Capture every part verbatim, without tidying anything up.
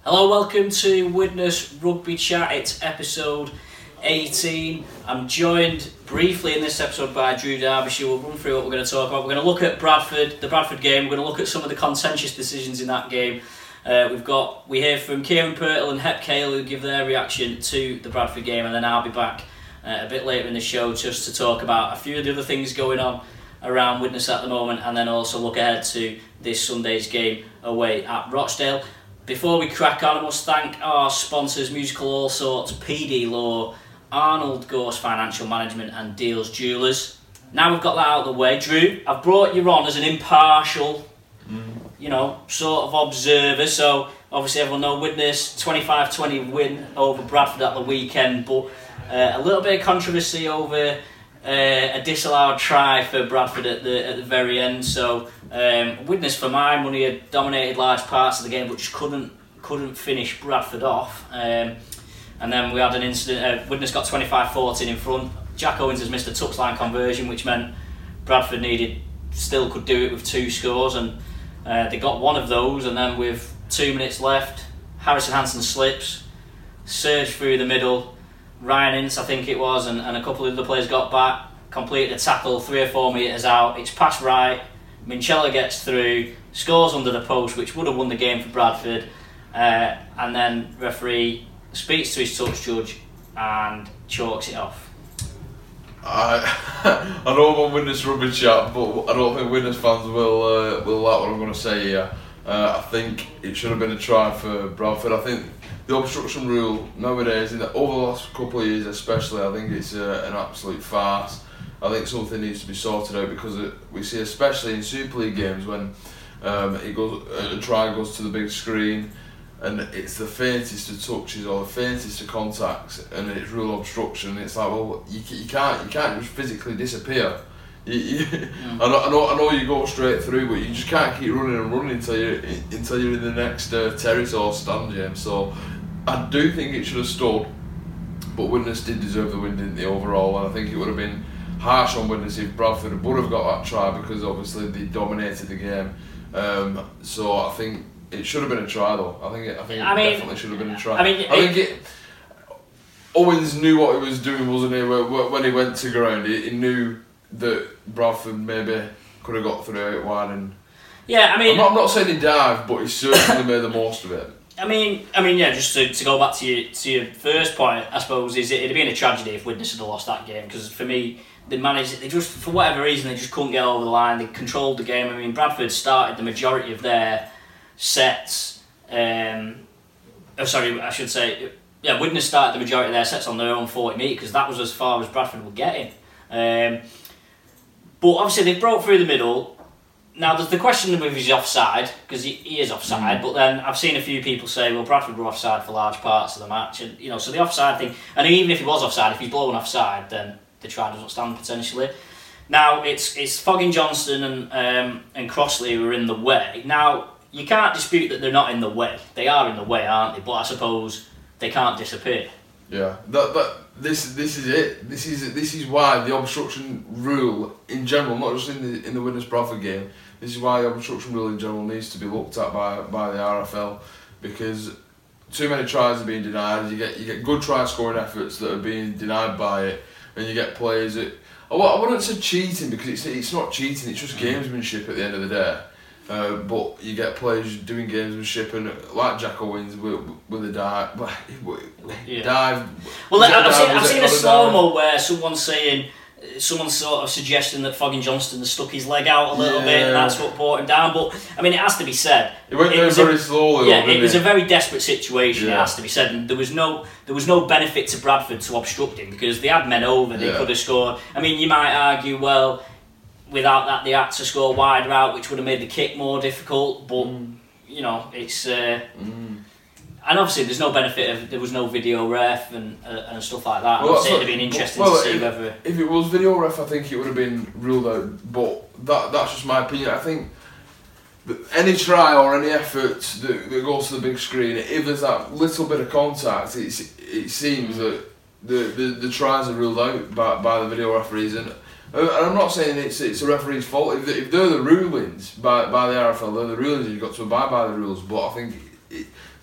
Hello, welcome to Widnes Rugby Chat. It's episode eighteen. I'm joined briefly in this episode by Drew Derbyshire. We'll run through what we're going to talk about. We're going to look at Bradford, the Bradford game. We're going to look at some of the contentious decisions in that game. Uh, we've got we hear from Kieran Pirtle and Hep Cale who give their reaction to the Bradford game, and then I'll be back uh, a bit later in the show just to talk about a few of the other things going on around Widnes at the moment, and then also look ahead to this Sunday's game away at Rochdale. Before we crack on, I must thank our sponsors, Musical All Sorts, P D Law, Arnold Gorse Financial Management and Deals Jewellers. Now we've got that out of the way, Drew, I've brought you on as an impartial, mm. you know, sort of observer. So obviously everyone knows Widnes twenty-five twenty win over Bradford at the weekend, but uh, a little bit of controversy over uh, a disallowed try for Bradford at the at the very end. So um, Widnes, for my money, had dominated large parts of the game, but just couldn't couldn't finish Bradford off. Um, and then we had an incident. Uh, Widnes got twenty-five fourteen in front. Jack Owens has missed a touchline conversion, which meant Bradford needed still could do it with two scores, and uh, they got one of those. And then with two minutes left, Harrison Hansen slips, surged through the middle. Ryan Ince, I think it was, and, and a couple of other players got back, completed a tackle three or four metres out. It's passed right. Minchella gets through, scores under the post, which would have won the game for Bradford. Uh, and then referee speaks to his touch judge and chalks it off. I I know I'm on Widnes Rugby Chat, but I don't think Widnes fans will uh, will like what I'm going to say here. Uh, I think it should have been a try for Bradford. I think the obstruction rule nowadays, in the, over the last couple of years especially, I think it's uh, an absolute farce. I think something needs to be sorted out, because it, we see, especially in Super League games, when um, it goes, a try goes to the big screen, and it's the faintest of touches or the faintest of contacts, and it's rule obstruction. It's like, well, you, you can't you can't just physically disappear. You, you, mm. I, know, I know I know you go straight through, but you just can't keep running and running until you until you're in the next uh, terrace or stand, James. So I do think it should have stood, but Widnes did deserve the win, didn't they, overall? And I think it would have been harsh on Widnes if Bradford would have got that try, because obviously they dominated the game. Um, so I think it should have been a try, though. I think it, I think it I mean, definitely should have been a try. I mean, I think it. Owens knew what he was doing, wasn't he? When he went to ground, he, he knew that Bradford maybe could have got through it wide. And yeah, I mean, I'm not, I'm not saying he dived, but he certainly made the most of it. I mean, I mean, yeah. Just to, to go back to your to your first point, I suppose is it, it'd have been a tragedy if Widnes had lost that game, because for me, they managed. They just, for whatever reason, they just couldn't get over the line. They controlled the game. I mean, Bradford started the majority of their sets. Um, oh, sorry, I should say, yeah, Widnes started the majority of their sets on their own forty metre, because that was as far as Bradford were getting. Um, but obviously they broke through the middle. Now there's the question of if he's offside, because he, he is offside. Mm. But then I've seen a few people say, well, Bradford were offside for large parts of the match, and you know, so the offside thing. And even if he was offside, if he's blown offside, then the try doesn't stand potentially. Now it's it's Foggin Johnston and um, and Crossley who are in the way. Now you can't dispute that they're not in the way. They are in the way, aren't they? But I suppose they can't disappear. Yeah, that that this this is it. This is this is why the obstruction rule in general, not just in the in the Widnes Bradford game. This is why the obstruction rule in general needs to be looked at by by the R F L, because too many tries are being denied. You get you get good try scoring efforts that are being denied by it, and you get players that I wouldn't say cheating, because it's it's not cheating. It's just gamesmanship at the end of the day. Uh, but you get players doing gamesmanship, and like Jack Owens with, with a dive, yeah. dive. Well, I've dive, seen, I've seen a slow mo where someone's saying, someone's sort of suggesting that Foggin Johnston has stuck his leg out a little yeah. bit, and that's what brought him down. But I mean, it has to be said. It went there very a, slowly. Yeah, though, it was it? a very desperate situation. Yeah. It has to be said, and there was no there was no benefit to Bradford to obstruct him, because they had men over. They yeah. could have scored. I mean, you might argue, well, without that, they had to score wider out, which would have made the kick more difficult. But mm. you know, it's uh, mm. and obviously there's no benefit of there was no video ref and uh, and stuff like that. Well, it'd have been interesting well, to see if, whether if it was video ref, I think it would have been ruled out. But that that's just my opinion. I think that any try or any effort that, that goes to the big screen, if there's that little bit of contact, it's, it seems mm. that the, the the tries are ruled out by by the video referees. And And I'm not saying it's it's a referee's fault. If, if they're the rulings by by the R F L, they're the rulings, and you've got to abide by the rules. But I think it,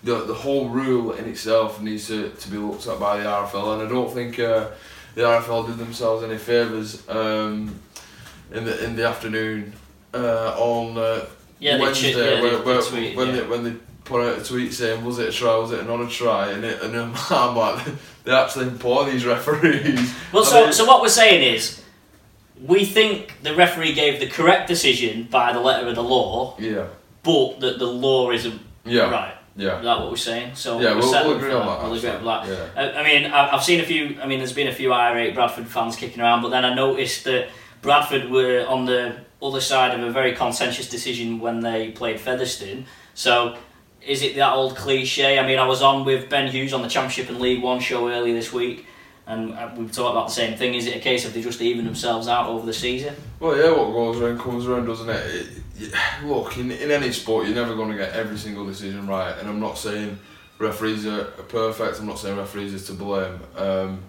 the the whole rule in itself needs to, to be looked at by the R F L, and I don't think uh, the R F L did themselves any favours um, in the in the afternoon uh, on uh, yeah, Wednesday they, yeah, where, they, where, they tweeted, when yeah. they when they put out a tweet saying was it a try, was it not a try, and it, and I'm like they actually employ these referees. Well, I so mean, so what we're saying is, we think the referee gave the correct decision by the letter of the law, yeah, but that the law isn't yeah, right. yeah. Is that what we're saying? So Yeah, we're we'll, settling we'll agree for on that. We'll agree actually. on that. Yeah. I, I mean, I- I've seen a few. I mean, there's been a few irate Bradford fans kicking around, but then I noticed that Bradford were on the other side of a very contentious decision when they played Featherstone. So, is it that old cliche? I mean, I was on with Ben Hughes on the Championship and League One show earlier this week, and we talked about the same thing. Is it a case of they just even themselves out over the season? Well, yeah, what goes around comes around, doesn't it? it, it look, in, in any sport, you're never going to get every single decision right, and I'm not saying referees are, are perfect. I'm not saying referees are to blame. Um,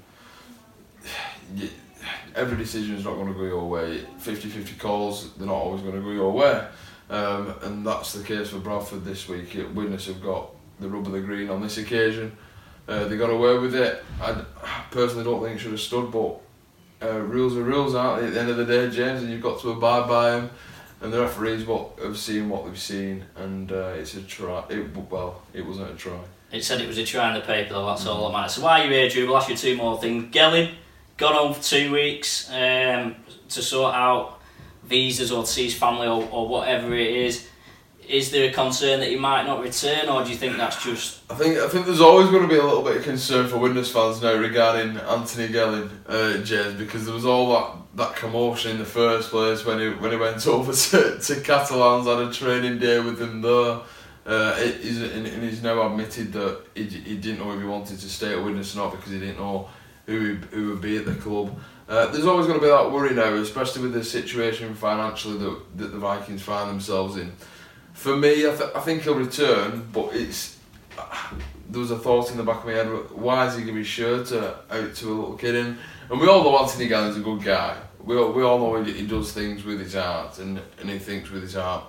you, every decision is not going to go your way. fifty-fifty calls, they're not always going to go your way. Um, and that's the case for Bradford this week. Widnes have got the rub of the green on this occasion. Uh, they got away with it. I personally don't think it should have stood, but uh, rules are rules, aren't they? At the end of the day, James, and you've got to abide by them. And the referees what have seen what they've seen, and uh, it's a try. It, well, it wasn't a try. It said it was a try in the paper, though, that's all that matters. So while you're here, Drew, we'll ask you two more things. Gelling, gone home for two weeks um, to sort out visas or to see his family or, or whatever it is. Is there a concern that he might not return, or do you think that's just... I think I think there's always going to be a little bit of concern for Widnes fans now regarding Anthony Gelling, uh, James, because there was all that, that commotion in the first place when he when he went over to, to Catalans, had a training day with them there. Uh, it, he's, and, and he's now admitted that he, he didn't know if he wanted to stay at Widnes or not because he didn't know who, he, who would be at the club. Uh, there's always going to be that worry now, especially with the situation financially that, that the Vikings find themselves in. For me, I, th- I think he'll return, but it's uh, there was a thought in the back of my head: why is he giving his shirt uh, out to a little kid? And, and we all know Anthony Gelling's a good guy. We all, we all know he, he does things with his heart and, and he thinks with his heart.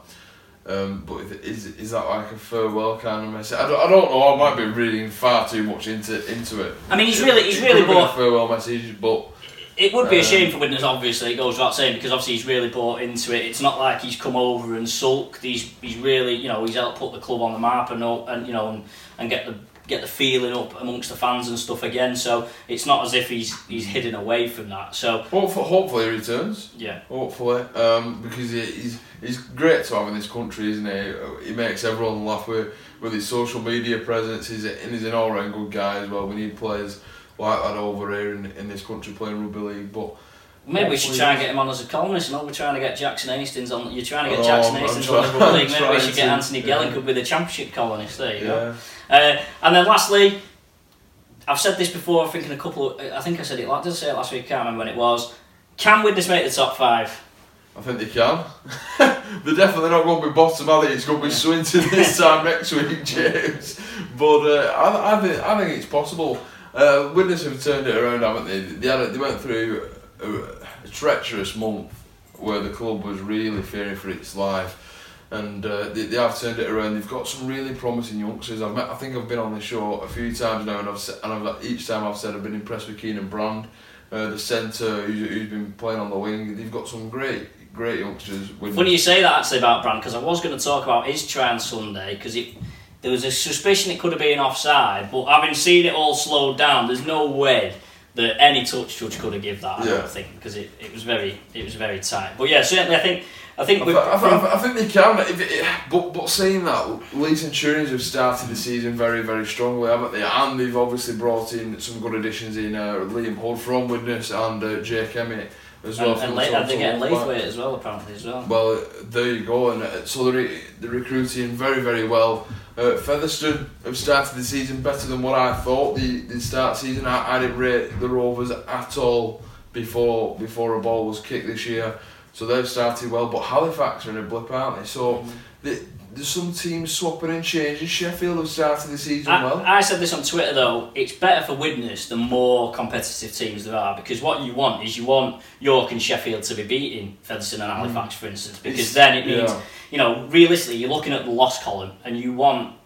Um, but is is that like a farewell kind of message? I don't, I don't know. I might be reading far too much into into it. I mean, he's really he's it really could have been bought... a farewell message, but. It would be a Um, shame for Widnes, obviously, it goes without saying, because obviously he's really bought into it. It's not like he's come over and sulked. He's he's really, you know, he's helped put the club on the map and and you know and, and get the get the feeling up amongst the fans and stuff again. So it's not as if he's he's hidden away from that. So hopefully, hopefully he returns. Yeah. Hopefully, um, because he, he's he's great to have in this country, isn't he? He makes everyone laugh with with his social media presence. He's a, and he's an all round good guy as well. We need players like that over here in in this country playing rugby league, but. Maybe we should try and get him on as a columnist. No, we're trying to get Jackson Hastings on. You're trying to get Oh, Jackson I'm Hastings try- on the Rugby League. I'm Maybe we trying should get to, Anthony Gelling, yeah. could be the Championship columnist. There you Yeah. go. Uh, and then lastly, I've said this before. I think in a couple of, I think I said it. Did I say it last week? I can't remember when it was. Can Widnes make the top five? I think they can. They're definitely not going to be bottom, are they? It's going to be Swinton this time next week, James. But uh, I, I think I think it's possible. Uh, Widnes have turned it around, haven't they? They, had a, they went through a, a treacherous month where the club was really fearing for its life, and uh, they, they have turned it around. They've got some really promising youngsters. I've met, I think I've been on the show a few times now, and I've se- and I've, each time I've said I've been impressed with Keenan Brand, uh, the centre who's, who's been playing on the wing. They've got some great, great youngsters. Widnes. Funny you say that actually about Brand, because I was going to talk about his try on Sunday, because it. There was a suspicion it could have been offside, but having seen it all slowed down, there's no way that any touch judge could have given that. I Yeah. don't think, because it, it was very it was very tight. But yeah, certainly I think I think I, with, th- I, th- from- I think they can, if it, but but saying that, Lee Centurions have started the season very very strongly, haven't they? And they've obviously brought in some good additions in uh, Liam Hood from Widnes and uh, Jake Emmett as well. and, from and, the La- and they're getting Toronto Lathwaite as well, apparently as well. Well, there you go, and uh, so they're, they're recruiting very, very well. Uh, Featherstone have started the season better than what I thought. The the start season, I, I didn't rate the Rovers at all before before a ball was kicked this year. So they've started well, but Halifax are in a blip, aren't they? So Mm. the, there's some teams swapping and changing. Sheffield have started the season I, well. I said this on Twitter though, it's better for Widnes the more competitive teams there are, because what you want is you want York and Sheffield to be beating Featherstone and Halifax, for instance, because It's- then it means, yeah. you know, realistically you're looking at the loss column and you want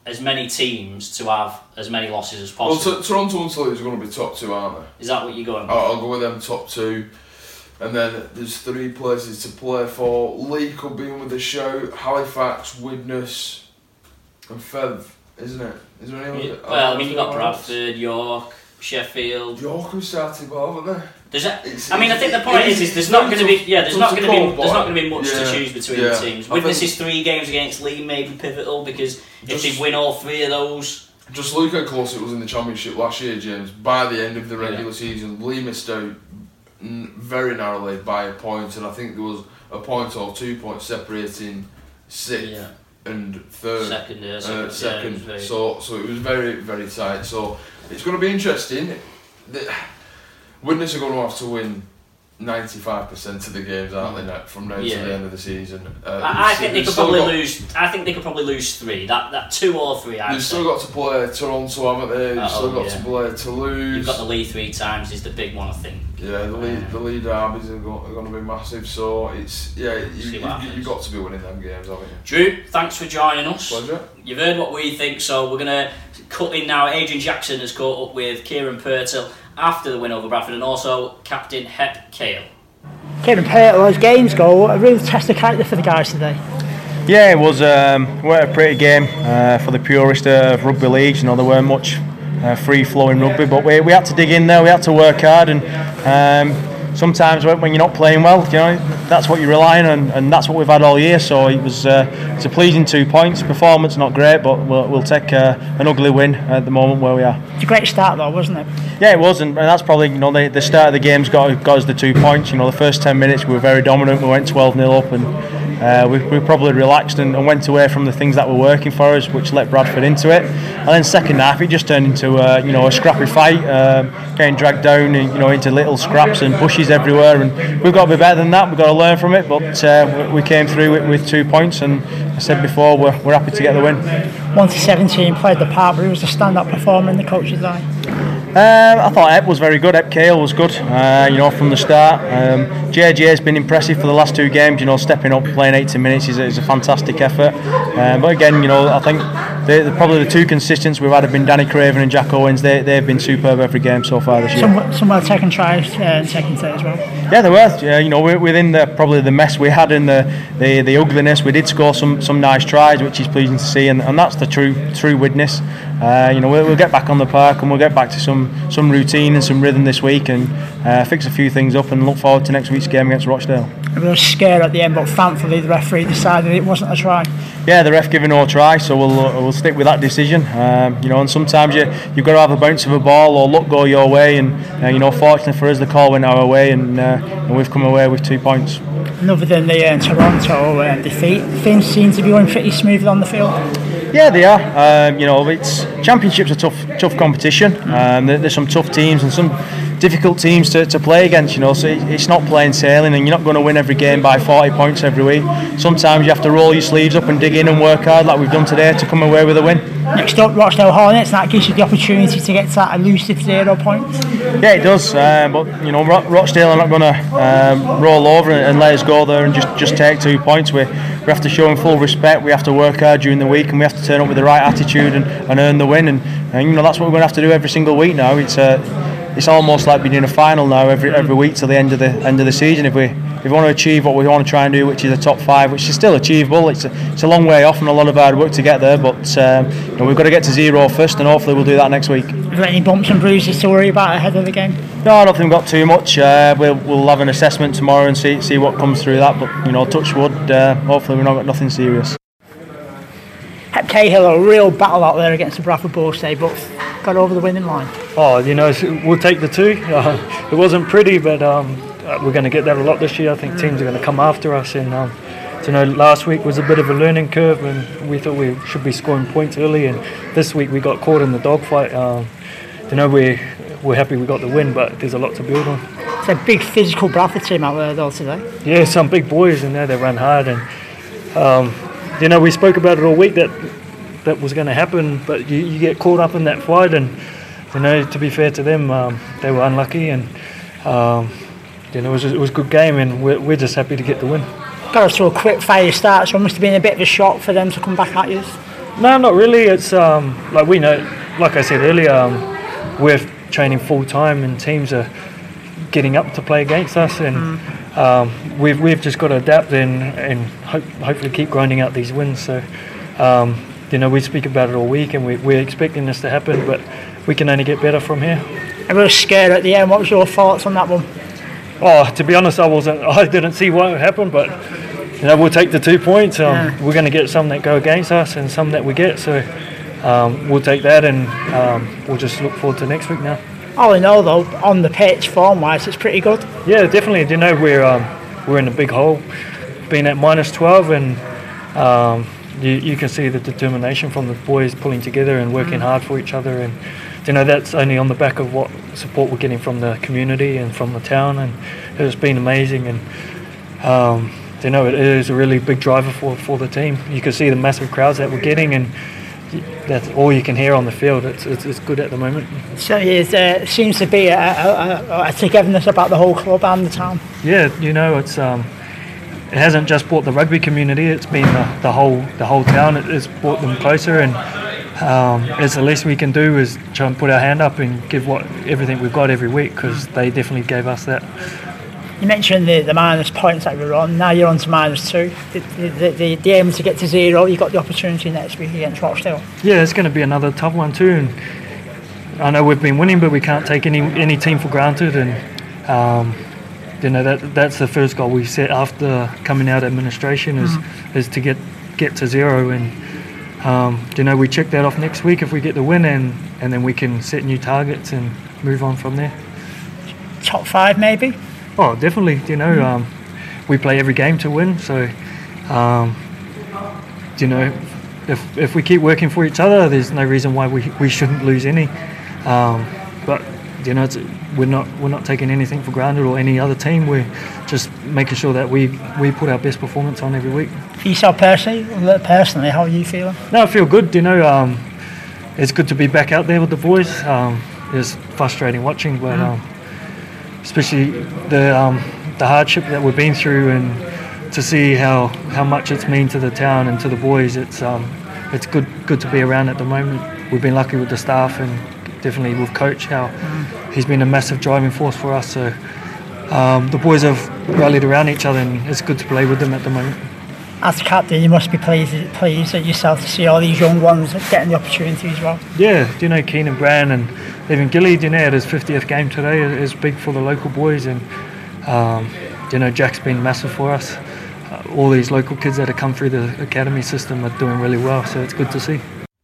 as many teams to have as many losses as possible. Well, t- Toronto and Toulouse are going to be top two, aren't they? Is that what you're going with? I'll, I'll go with them top two. And then there's three places to play for. Leigh could be in with a shout. Halifax, Widnes, and Fev, isn't it? Is there any other? Well, I mean, you've got Bradford, York, Sheffield. York have started well, haven't they? There's a, I mean, I think the point is, is there's not going to be yeah, there's not going to be there's not going to be much yeah, to choose between yeah. the teams. Widnes is three games against Leigh may be pivotal because if just, they win all three of those. Just look how close it was in the Championship last year, James. By the end of the regular yeah. season, Leigh missed out very narrowly by a point, and I think there was a point or two points separating sixth yeah. and third. Second, yeah, second. Uh, second. Yeah, so, so it was very, very tight. So it's going to be interesting. The, Widnes are going to have to win ninety-five percent of the games, aren't they, from now yeah. to the end of the season? Uh, I, I think they could probably got, lose. I think they could probably lose three. That that two or three. I'd They've say. still got to play Toronto, haven't they? They've Uh-oh, still got yeah. to play Toulouse. You've got the Leigh three times is the big one, I think. Yeah, the lead, the lead derbies are going, are going to be massive. So it's yeah, you, you, you've got to be winning them games, haven't you? Drew, thanks for joining us. Pleasure. You've heard what we think, so we're going to cut in now. Adrian Jackson has caught up with Kieran Purtill after the win over Bradford, and also captain Hep Cale. Kieran Purtill, as games go, a real test of character for the guys today. Yeah, it was um, a pretty game uh, for the purist of rugby leagues. You know, there weren't much uh, free-flowing rugby, but we we had to dig in there. We had to work hard, and um, sometimes when you're not playing well, you know, that's what you're relying on, and that's what we've had all year. So it was uh, it's a pleasing two points. Performance not great, but we'll, we'll take uh, an ugly win at the moment where we are. It's a great start, though, wasn't it? Yeah, it was, and that's probably, you know, the, the start of the game's got got us the two points. You know, the first ten minutes we were very dominant. We went twelve nil up, and uh, we, we probably relaxed and, and went away from the things that were working for us, which let Bradford into it. And then second half, it just turned into uh, you know a scrappy fight, um, getting dragged down, you know, into little scraps and bushes everywhere. And we've got to be better than that. We've got to learn from it. But uh, we came through with, with two points, and I said before, we're we're happy to get the win. One to seventeen played the part, but who was the stand-up performer in the coach's eye? Um, I thought Ep was very good. Ep Cale was good, uh, you know, from the start. Um, J J has been impressive for the last two games. You know, stepping up, playing eighty minutes is a, is a fantastic effort. Um, but again, you know, I think they, they're probably the two consistents we've had have been Danny Craven and Jack Owens. They they've been superb every game so far this year. Some, some well taken tries uh, and taken to as well. Yeah, they were. Yeah, you know, within the probably the mess we had in the, the, the ugliness, we did score some, some nice tries, which is pleasing to see, and, and that's the true true Widnes. Uh, you know, we'll, we'll get back on the park and we'll get back to some some routine and some rhythm this week, and uh, fix a few things up and look forward to next week's game against Rochdale. A real scare at the end, but thankfully the referee decided it wasn't a try. Yeah, the ref giving no try, so we'll uh, we'll stick with that decision. Um, you know, and sometimes you you've got to have a bounce of a ball or luck go your way, and uh, you know, fortunately for us, the call went our way, and, uh, and we've come away with two points. And other than the uh, Toronto uh, defeat, things seem to be going pretty smoothly on the field. Yeah, they are. Um, you know, it's championships a tough, tough competition. Um, there, there's some tough teams and some difficult teams to, to play against. You know, so it's not plain sailing, and you're not going to win every game by forty points every week. Sometimes you have to roll your sleeves up and dig in and work hard, like we've done today, to come away with a win. Next up, Rochdale Hornets. That gives you the opportunity to get to that elusive zero points. Yeah, it does. Um, but you know, Ro- Rochdale are not going to um, roll over and, and let us go there and just, just take two points. We we have to show them full respect. We have to work hard during the week, and we have to turn up with the right attitude and, and earn the win. And, and you know, that's what we're going to have to do every single week now. It's uh, it's almost like being in a final now every every week till the end of the end of the season. If we if we want to achieve what we want to try and do, which is a top five, which is still achievable, it's a, it's a long way off and a lot of hard work to get there. But um, you know, we've got to get to zero first, and hopefully we'll do that next week. Have there any bumps and bruises to worry about ahead of the game? No, I don't think we've got too much. Uh, we'll we'll have an assessment tomorrow and see see what comes through that. But you know, touch wood. Uh, hopefully we've not got nothing serious. Hep Cahill, a real battle out there against the Bradford Bulls today, but got over the winning line. Oh, you know, we'll take the two. Uh, it wasn't pretty, but um, we're going to get that a lot this year. I think teams are going to come after us. And um, you know, last week was a bit of a learning curve, and we thought we should be scoring points early. And this week we got caught in the dogfight. Um, you know, we we're happy we got the win, but there's a lot to build on. It's a big physical Bradford team out there though today. Yeah, some big boys in there. They run hard, and um, you know, we spoke about it all week that that was going to happen, but you, you get caught up in that fight, and you know, to be fair to them, um, they were unlucky, and um, you know, it was, it was a good game, and we're, we're just happy to get the win. Got us to a quick fire start, so it must have been a bit of a shock for them to come back at you. No, not really. It's um, like we know, like I said earlier, um, we're training full time, and teams are getting up to play against us, and mm. um, we've we've just got to adapt and and hope, hopefully keep grinding out these wins. So, um, you know, we speak about it all week, and we, we're expecting this to happen, but we can only get better from here. I was scared at the end. What was your thoughts on that one? Oh, to be honest, I wasn't. I didn't see what happened, but you know, we'll take the two points. Um, yeah. We're going to get some that go against us and some that we get. So um, we'll take that, and um, we'll just look forward to next week now. All in all, though, on the pitch, form-wise, it's pretty good. Yeah, definitely. You know, we're um, we're in a big hole, being at minus twelve, and um, you you can see the determination from the boys pulling together and working mm. hard for each other, and you know that's only on the back of what support we're getting from the community and from the town, and it's been amazing. And um, you know, it is a really big driver for for the team. You can see the massive crowds that we're getting, and that's all you can hear on the field. It's it's, it's good at the moment. So it uh, seems to be a, a, a togetherness about the whole club and the town. Yeah, you know, it's um, it hasn't just brought the rugby community. It's been the, the whole the whole town. It has brought them closer, and um, it's the least we can do is try and put our hand up and give what everything we've got every week, because they definitely gave us that. You mentioned the, the minus points that we were on. Now you're on to minus two. The, the, the, the aim is to get to zero. You've got the opportunity next week against Rochdale. Yeah, it's going to be another tough one too. And I know we've been winning, but we can't take any any team for granted. And um, you know that that's the first goal we set after coming out of administration is mm. is to get get to zero. And um, you know we check that off next week if we get the win, and and then we can set new targets and move on from there. Top five, maybe. Oh, definitely. You know, um, we play every game to win. So, um, you know, if if we keep working for each other, there's no reason why we, we shouldn't lose any. Um, but you know, it's, we're not we're not taking anything for granted or any other team. We're just making sure that we, we put our best performance on every week. For yourself personally, personally, how are you feeling? No, I feel good. You know, um, it's good to be back out there with the boys. Um, it's frustrating watching, but. Um, especially the um, the hardship that we've been through, and to see how, how much it's mean to the town and to the boys. It's um it's good good to be around at the moment. We've been lucky with the staff, and definitely with Coach, how mm. he's been a massive driving force for us. So um, the boys have rallied around each other, and it's good to play with them at the moment. As captain, you must be pleased, pleased at yourself to see all these young ones getting the opportunity as well. Yeah, you know, Keenan Brown and even Gilly, you know, had his fiftieth game today is big for the local boys, and um, you know, Jack's been massive for us. Uh, all these local kids that have come through the academy system are doing really well, so it's good to see.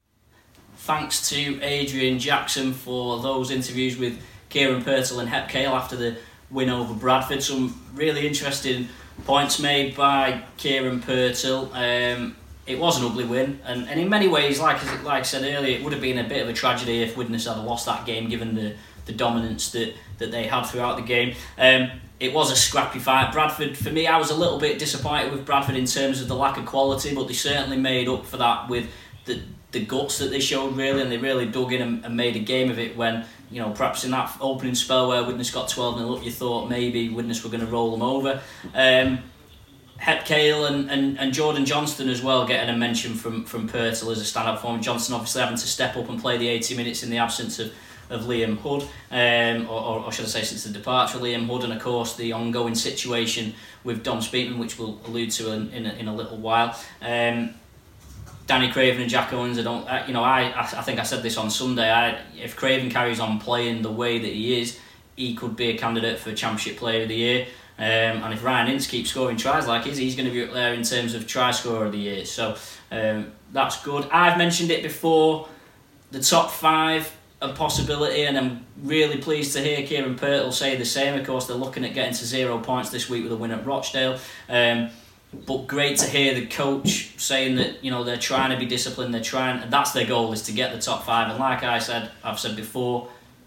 Thanks to Adrian Jackson for those interviews with Kieran Purtell and Hep Cale after the win over Bradford. Some really interesting points made by Kieran Purtell. Um, It was an ugly win, and, and in many ways, like like I said earlier, it would have been a bit of a tragedy if Widnes had lost that game, given the, the dominance that, that they had throughout the game. Um, it was a scrappy fight. Bradford, for me, I was a little bit disappointed with Bradford in terms of the lack of quality, but they certainly made up for that with the the guts that they showed, really, and they really dug in and, and made a game of it when, you know, perhaps in that opening spell where Widnes got twelve nil up, you thought maybe Widnes were going to roll them over. Um, Hep Cale and, and, and Jordan Johnston as well getting a mention from, from Purtell as a standout performer. Johnston obviously having to step up and play the eighty minutes in the absence of, of Liam Hood, um, or, or should I say since the departure of Liam Hood, and of course the ongoing situation with Dom Speakman, which we'll allude to in, in, a, in a little while. Um, Danny Craven and Jack Owens, I don't, uh, you know, I I think I said this on Sunday, I, if Craven carries on playing the way that he is, he could be a candidate for Championship Player of the Year. Um, and if Ryan Ince keeps scoring tries like he is, he's going to be up there in terms of try scorer of the year. So um, that's good. I've mentioned it before, the top five a possibility, and I'm really pleased to hear Kieran Purtell say the same. Of course, they're looking at getting to zero points this week with a win at Rochdale. Um, but great to hear the coach saying that, you know, they're trying to be disciplined. They're trying, and that's their goal, is to get the top five. And like I said, I've said before,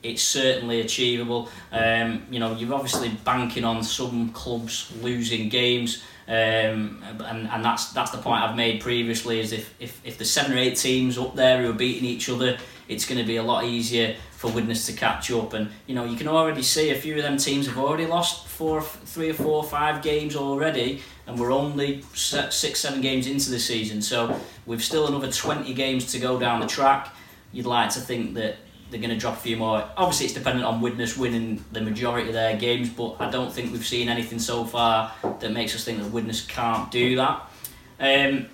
it's certainly achievable. Um, you know, you're obviously banking on some clubs losing games, um, and and that's that's the point I've made previously. Is if if if there's seven or eight teams up there who are beating each other, it's going to be a lot easier for Widnes to catch up. And you know, you can already see a few of them teams have already lost four, three or four, five games already, and we're only six, seven games into the season. So we've still another twenty games to go down the track. You'd like to think that they're going to drop a few more. Obviously, it's dependent on Widnes winning the majority of their games, but I don't think we've seen anything so far that makes us think that Widnes can't do that. Um,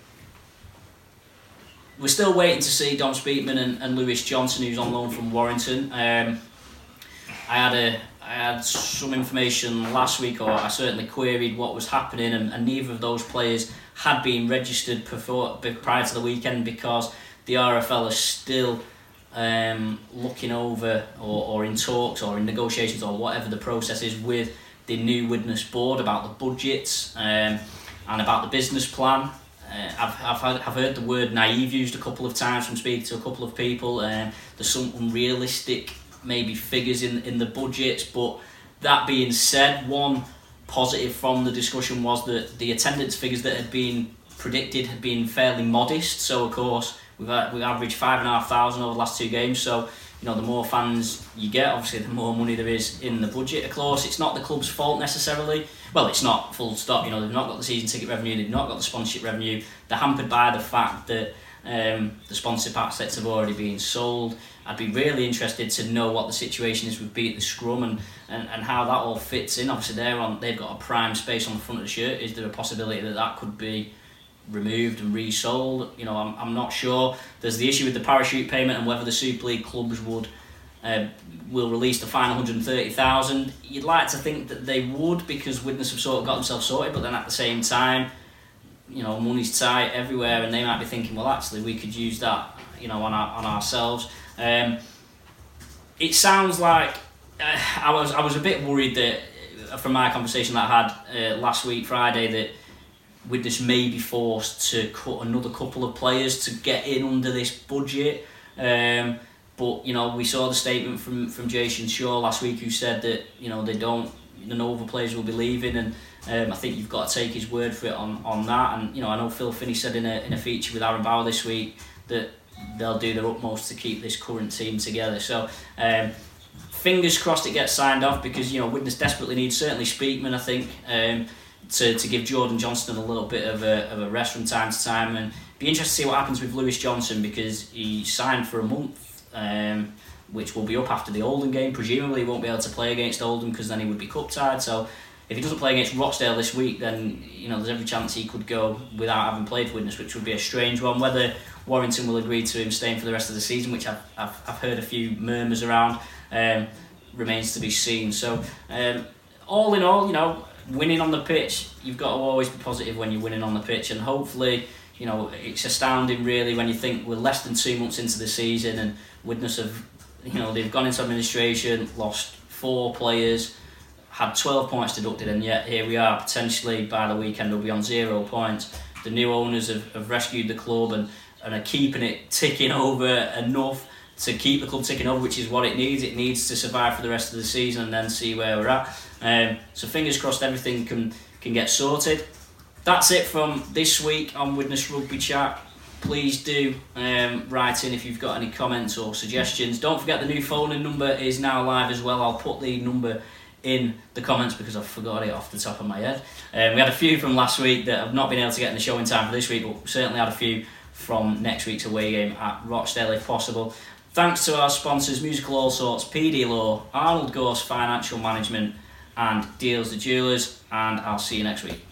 we're still waiting to see Dom Speakman and, and Lewis Johnson, who's on loan from Warrington. Um, I had a I had some information last week, or I certainly queried what was happening, and, and neither of those players had been registered before, prior to the weekend, because the R F L is still um, looking over or, or in talks or in negotiations or whatever the process is with the new Widnes board about the budgets um, and about the business plan. Uh, I've, I've, had, I've heard the word naive used a couple of times from speaking to a couple of people. Um, there's some unrealistic maybe figures in, in the budgets, but that being said, one positive from the discussion was that the attendance figures that had been predicted had been fairly modest. So of course we've had, we've averaged five and a half thousand over the last two games. So you know, the more fans you get, obviously the more money there is in the budget. Of course, it's not the club's fault necessarily. Well, it's not, full stop. You know, they've not got the season ticket revenue, they've not got the sponsorship revenue. They're hampered by the fact that um, the sponsorship assets have already been sold. I'd be really interested to know what the situation is with Beat the Scrum and, and, and how that all fits in. Obviously, they're on, they've got a prime space on the front of the shirt. Is there a possibility that that could be removed and resold? You know, I'm I'm not sure. There's the issue with the parachute payment and whether the Super League clubs would uh, will release the final one hundred thirty thousand. You'd like to think that they would, because Widnes have sort of got themselves sorted, but then at the same time, you know, money's tight everywhere, and they might be thinking, well, actually, we could use that, you know, on our, on ourselves. Um, it sounds like uh, I was I was a bit worried that uh, from my conversation that I had uh, last week Friday that Widnes may be forced to cut another couple of players to get in under this budget. Um, but you know, we saw the statement from from Jason Shaw last week, who said that you know they don't, the Nova players will be leaving, and um, I think you've got to take his word for it on, on that. And you know, I know Phil Finney said in a in a feature with Aaron Bauer this week that they'll do their utmost to keep this current team together. So um, fingers crossed it gets signed off, because you know Widnes desperately needs certainly Speakman, I think, um, to to give Jordan Johnston a little bit of a of a rest from time to time, and be interested to see what happens with Lewis Johnson, because he signed for a month, um, which will be up after the Oldham game. Presumably he won't be able to play against Oldham because then he would be cup tied. So if he doesn't play against Rochdale this week, then you know there's every chance he could go without having played for Widnes, which would be a strange one. Whether Warrington will agree to him staying for the rest of the season, which I've I've, I've heard a few murmurs around, um, remains to be seen. So um, all in all, you know, winning on the pitch, you've got to always be positive when you're winning on the pitch, and hopefully, you know, it's astounding really when you think we're less than two months into the season and Widnes have, you know, they've gone into administration, lost four players, had twelve points deducted, and yet here we are, potentially by the weekend we'll be on zero points. The new owners have, have rescued the club and, and are keeping it ticking over enough to keep the club ticking over, which is what it needs. It needs to survive for the rest of the season and then see where we're at. Um, so fingers crossed everything can, can get sorted. That's it from this week on Widnes Rugby Chat. Please do um, write in if you've got any comments or suggestions. Don't forget the new phone in number is now live as well. I'll put the number in the comments because I forgot it off the top of my head. Um, we had a few from last week that have not been able to get in the show in time for this week, but we certainly had a few from next week's away game at Rochdale if possible. Thanks to our sponsors, Musical All Sorts, P D Law, Arnold Gorse Financial Management and Deals the Jewelers, and I'll see you next week.